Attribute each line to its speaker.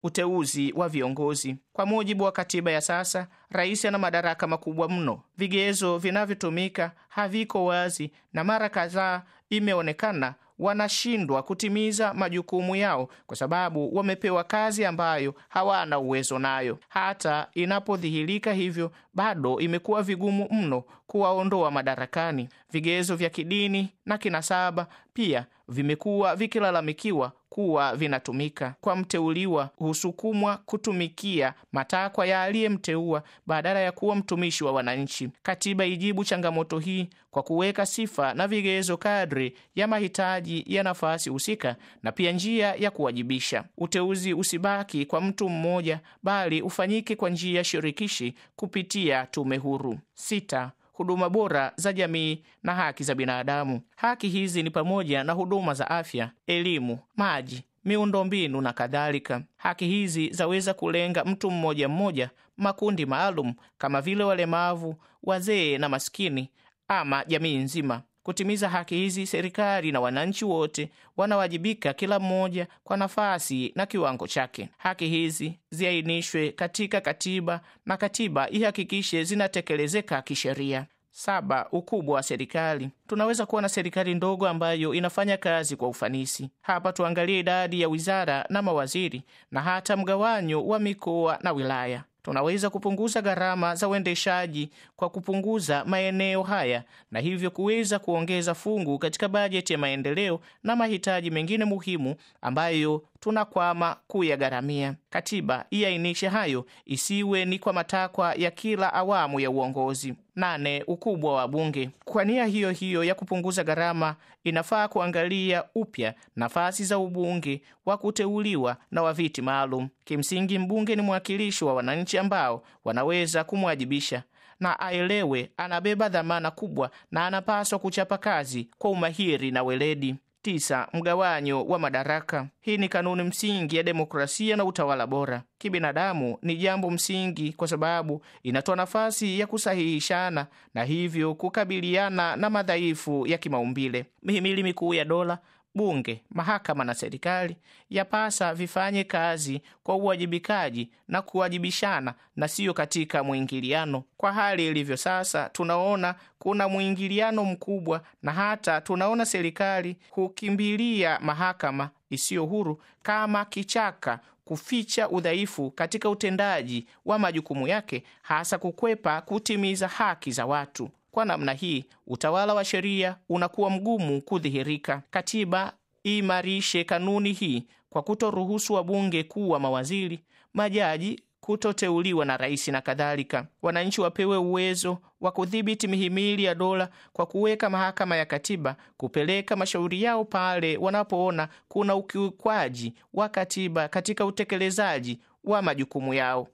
Speaker 1: Uteuzi wa viongozi. Kwa mujibu wa katiba ya sasa, rais ana madaraka makubwa mno. Vigezo vinavyotumika haviko wazi na mara kadhaa imeonekana wanashindwa kutimiza majukumu yao kwa sababu wamepewa kazi ambayo hawana uwezo nayo. Hata inapodhihirika hivyo, bado imekuwa vigumu mno kuwaondoa madarakani. Vigezo vya kidini na kinasaba pia vimekuwa vikilalamikiwa kuwa vinatumika. Kwa mteuliwa husukumwa kutumikia matakwa ya aliyemteua badala ya kuwa mtumishi wa wananchi. Katiba ijibu changamoto hii kwa kuweka sifa na vigezo kadri ya mahitaji ya nafasi husika na pia njia ya kuwajibisha. Uteuzi usibaki kwa mtu mmoja bali ufanyike kwa njia shirikishi kupitia tume huru. 6. Huduma bora za jamii na haki za binadamu. Haki hizi ni pamoja na huduma za afya, elimu, maji, miundombinu na kadhalika. Haki hizi zaweza kulenga mtu mmoja mmoja, makundi maalum kama vile walemavu, wazee na maskini, ama jamii nzima. Kutimiza haki hizi, serikali na wananchi wote wanawajibika, kila mmoja kwa nafasi na kiwango chake. Haki hizi ziainishwe katika katiba na katiba ihakikishe zinatekelezeka kisheria. 7. Ukubwa wa serikali. Tunaweza kuwa na serikali ndogo ambayo inafanya kazi kwa ufanisi. Hapa tuangalie idadi ya wizara na mawaziri na hata mgawanyo wa mikoa na wilaya. Tunaweza kupunguza gharama za uendeshaji kwa kupunguza maeneo haya na hivyo kuweza kuongeza fungu katika bajeti ya maendeleo na mahitaji mengine muhimu ambayo tunakwama kuyagharamia. Katiba iainishe hayo, isiwe ni kwa matakwa ya kila awamu ya uongozi. 8. Ukubwa wa bunge. Kwa nia hiyo hiyo ya kupunguza gharama, inafaa kuangalia upya nafasi za ubunge wa kuteuliwa na wa viti maalum. Kimsingi, mbunge ni mwakilishi wa wananchi ambao wanaweza kumwajibisha na aelewe anabeba dhamana kubwa na anapaswa kuchapa kazi kwa umahiri na weledi. 9. Mgawanyo wa madaraka. Hii ni kanuni msingi ya demokrasia na utawala bora. Kibinadamu ni jambo msingi kwa sababu inatoa nafasi ya kusahihishana na hivyo kukabiliana na madhaifu ya kimaumbile. Mihimili mikuu ya dola, bunge, mahakama na serikali yapasa vifanye kazi kwa uwajibikaji na kuwajibishana na siyo katika mwingiliano. Kwa hali ilivyo sasa, tunaona kuna mwingiliano mkubwa na hata tunaona serikali hukimbilia mahakama isiyo huru kama kichaka kuficha udhaifu katika utendaji wa majukumu yake, hasa kukwepa kutimiza haki za watu. Kwa namna hii, utawala wa sheria unakuwa mgumu kudhihirika. Katiba imarishe kanuni hii kwa kutoruhusu wabunge kuwa mawaziri, majaji kutoteuliwa na rais na kadhalika. Wananchi wapewe uwezo wa kudhibiti mihimili ya dola kwa kuweka mahakama ya katiba kupeleka mashauri yao pale wanapoona kuna ukiukwaji wa katiba katika utekelezaji wa majukumu yao.